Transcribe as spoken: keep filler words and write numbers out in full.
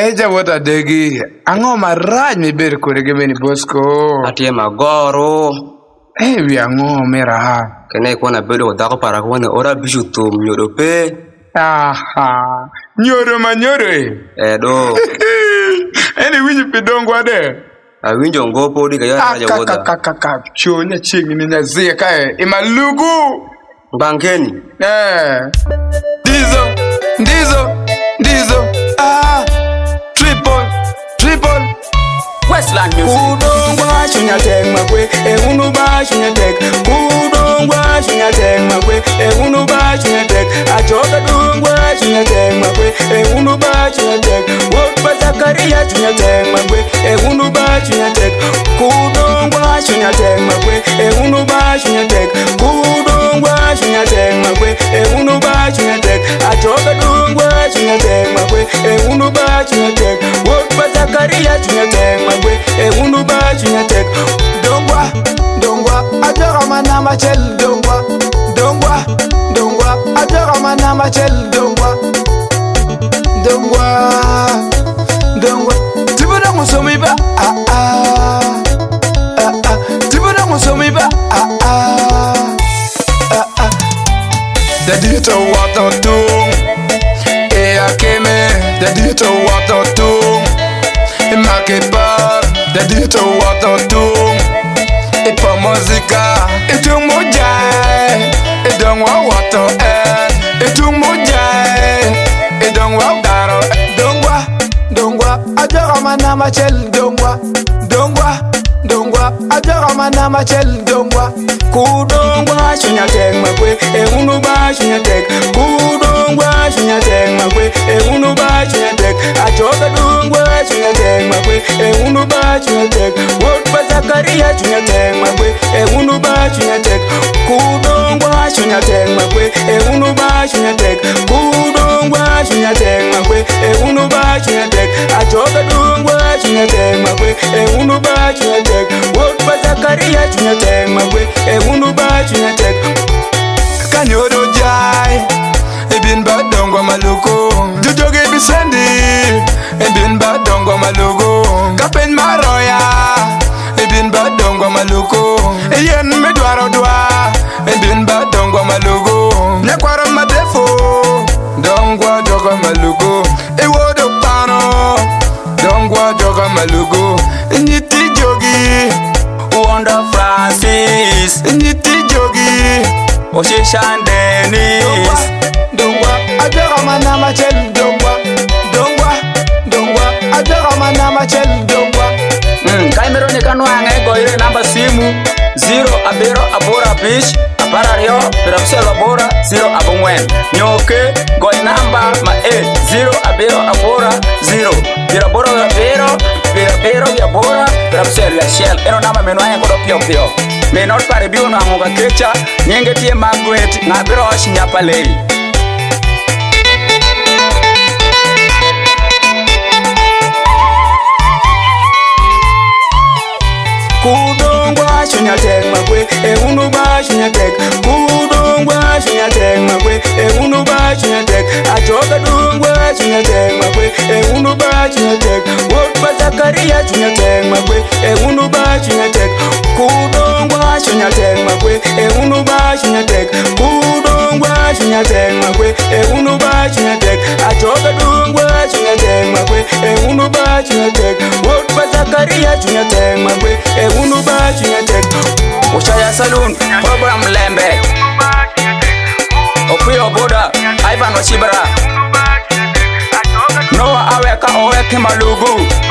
Eja wata degi ango maraj mi ber kore ge beni Bosco. Atie magoro. Eh wi ango mera. Kene ko na bedo dako para ko ne ora bishu tum nyodo pe. Aha. Nyoro manyoro e. Eh do. Eni winyi pidongo ade. A winjo ngopo di ga ya ja woda. Kakakaka chonya chingi ni nyazie kae imalugu. Bankeni. Eh. Dizo, dizo, dizo. Ah. Triple, triple. Westland music. Kudongwa shunya tek makwe, e unu ba shunya tek. Kudongwa shunya tek makwe, e unu ba shunya tek. Achoka dongwa shunya tek makwe, e unu ba shunya tek. Wot basakaria shunya tek makwe, e unu ba shunya tek. Kudongwa shunya tek makwe, e unu ba shunya tek. Kudongwa shunya tek makwe, e unu ba shunya tek. Achoka dongwa shunya tek makwe, e unu ba shunya tek. Wot basakaria shunya tek makwe, e unu ba shunya tek. Dongwa, dongwa, ajara manama chel dongwa. Dongwa, dongwa, ajara manama chel dongwa. Dongwa, dongwa, tibura musomi ba ah ah ah ah, tibura musomi ba ah ah ah ah. Daddy to water doom. E akeme, daddy to water doom. E makepa, daddy to water doom. E pa musica, e tu mojai, e don't want water and e tu mojai, e don't want daro. Dongwa, dongwa, ajara manama chel dongwa. Dongwa, dongwa, ajara manama chel dongwa. Kudongwa shunya tek makwe, e unu ba shunya tek. Kudongwa shunya tek makwe, e unu ba shunya tek. Achoka dongwa shunya tek makwe, e unu ba shunya tek. Wot basakaria shunya tek makwe, e unu ba shunya tek. Kudongwa shunya tek makwe, e unu ba shunya tek. Kudongwa shunya tek makwe, e unu ba shunya tek. Achoka dongwa shunya tek makwe, e unu ba shunya tek. Wot basakaria shunya tek makwe, e unu ba shunya tek. Kanyoro jai, e bin badongo maluko. Jojoge bisendi, e bin badongo maluko. Kapen maroya, e bin badongo maluko. E yen me dwaro dwa, e bin badongo maluko. Nyakwaro madefo, dongwa jogo maluko. E wodo pano, dongwa jogo maluko. Nyiti jogi, Wonder Francis, nyiti jogi. Oshishan Dennis. Dongwa, ajara manama chel dongwa. Dongwa, dongwa, ajara manama chel dongwa. Hmm, kaimero ni kanwange goire namba simu zero abero abora bish aparario perapselo abora zero abongwen. Nyoke goi namba ma e zero abero abora zero. Bira boro abero, bira bero abora perapselo la shell. Eno namba menwange kodo pio pio. Me not pare biyo na ngoga kecha nyenge tie magwet ngabiro shinyapa lei. Kudongwa shunya tek makwe, e unu ba shunya tek. Kudongwa shunya tek makwe, e unu ba shunya tek. Achoka dongwa shunya tek makwe, e unu ba shunya tek. Wot basakaria shunya tek makwe, e unu ba shunya tek. Kudongwa shunya tek makwe, e unu ba shunya tek. Kudongwa shunya tek makwe, e unu ba shunya tek. Achoka dongwa shunya tek makwe, e unu ba shunya tek. Wot basakaria shunya tek makwe, e unu ba shunya tek. Ushaya Saloon, program Lembe. Opuyo Boda, Ivan Wachibara. Noah Aweka Oweke Malugu.